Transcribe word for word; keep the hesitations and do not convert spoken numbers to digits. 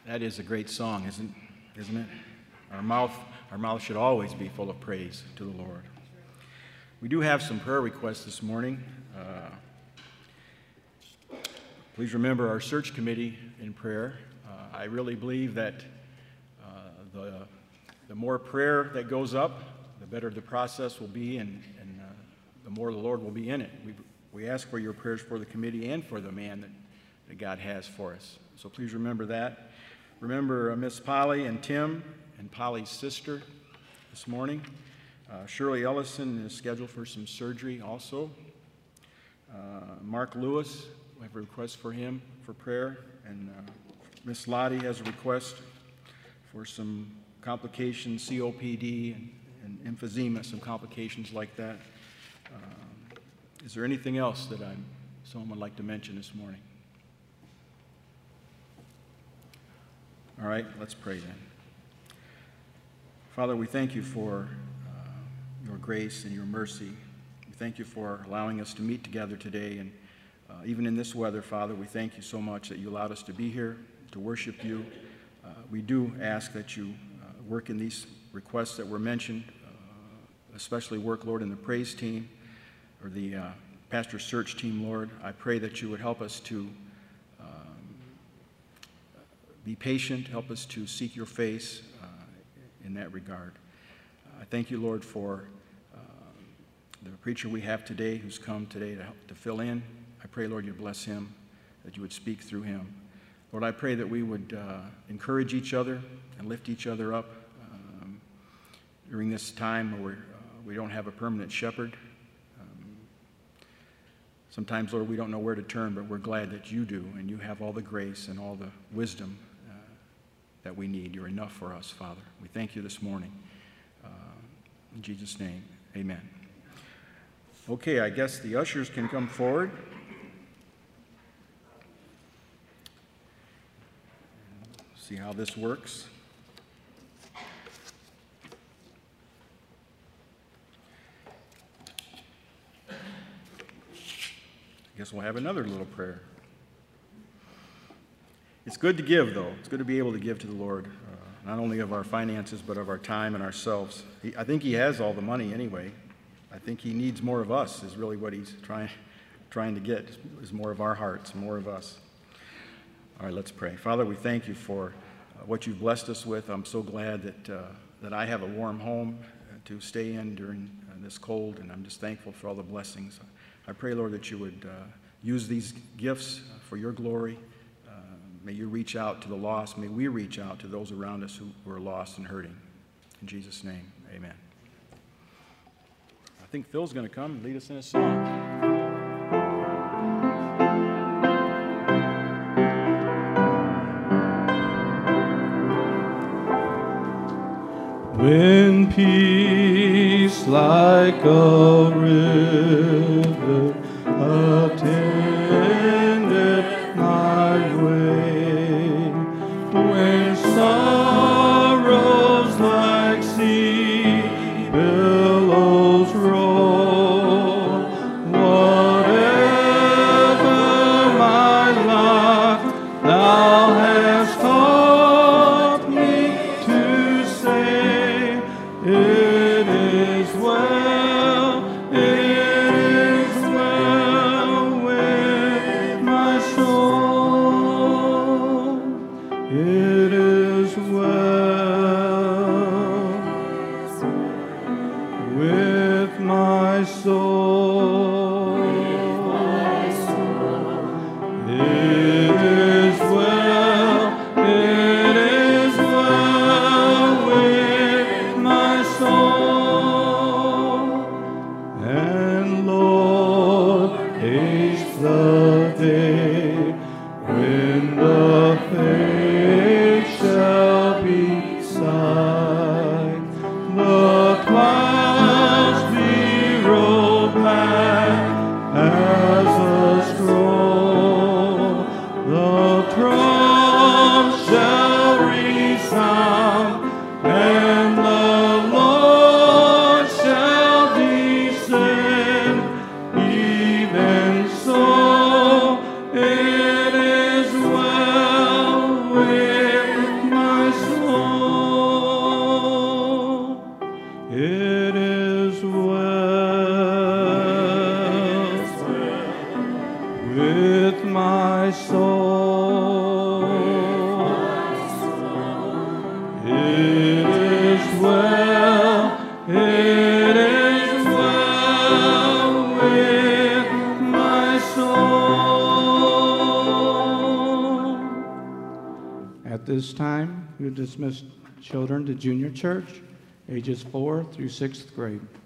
That is a great song, isn't, isn't it? Our mouth, our mouth should always be full of praise to the Lord. We do have some prayer requests this morning. Uh, please remember our search committee in prayer. Uh, I really believe that uh, the, the more prayer that goes up, the better the process will be, and, and uh, the more the Lord will be in it. We, we ask for your prayers for the committee and for the man that, that God has for us. So please remember that. Remember uh, Miss Polly and Tim and Polly's sister this morning. Uh, Shirley Ellison is scheduled for some surgery also. Uh, Mark Lewis, we have a request for him for prayer. And uh, Miss Lottie has a request for some complications, C O P D and, and emphysema, some complications like that. Uh, is there anything else that I'm, someone would like to mention this morning? All right, let's pray then. Father, we thank you for uh, your grace and your mercy. We thank you for allowing us to meet together today. And uh, even in this weather, Father, we thank you so much that you allowed us to be here to worship you. Uh, we do ask that you uh, work in these requests that were mentioned, uh, especially work, Lord, in the praise team or the uh, pastor search team, Lord. I pray that you would help us to be patient, help us to seek your face uh, in that regard. Uh, I thank you, Lord, for uh, the preacher we have today who's come today to help to fill in. I pray, Lord, you bless him, that you would speak through him. Lord, I pray that we would uh, encourage each other and lift each other up um, during this time where we're, uh, we don't have a permanent shepherd. Um, sometimes, Lord, we don't know where to turn, but we're glad that you do, and you have all the grace and all the wisdom that we need. You're enough for us, Father. We thank you this morning. Uh, in Jesus' name, amen. Okay, I guess the ushers can come forward. See how this works. I guess we'll have another little prayer. It's good to give, though. It's good to be able to give to the Lord, uh, not only of our finances, but of our time and ourselves. He, I think he has all the money anyway. I think he needs more of us is really what he's trying, trying to get, is more of our hearts, more of us. All right, let's pray. Father, we thank you for uh, what you've blessed us with. I'm so glad that, uh, that I have a warm home to stay in during uh, this cold, and I'm just thankful for all the blessings. I pray, Lord, that you would uh, use these gifts for your glory. May you reach out to the lost. May we reach out to those around us who, who are lost and hurting. In Jesus' name, amen. I think Phil's going to come and lead us in a song. When peace like a river attended my way, when sorrows like sea billows roll, whatever my lot, thou hast taught me to say, it is well, it is well with my soul, it is well with my soul, it is well, it is well with my soul. And Lord, haste the day when the faith my soul. It is well, it is well with my soul. At this time, we dismiss children to junior church, ages four through sixth grade.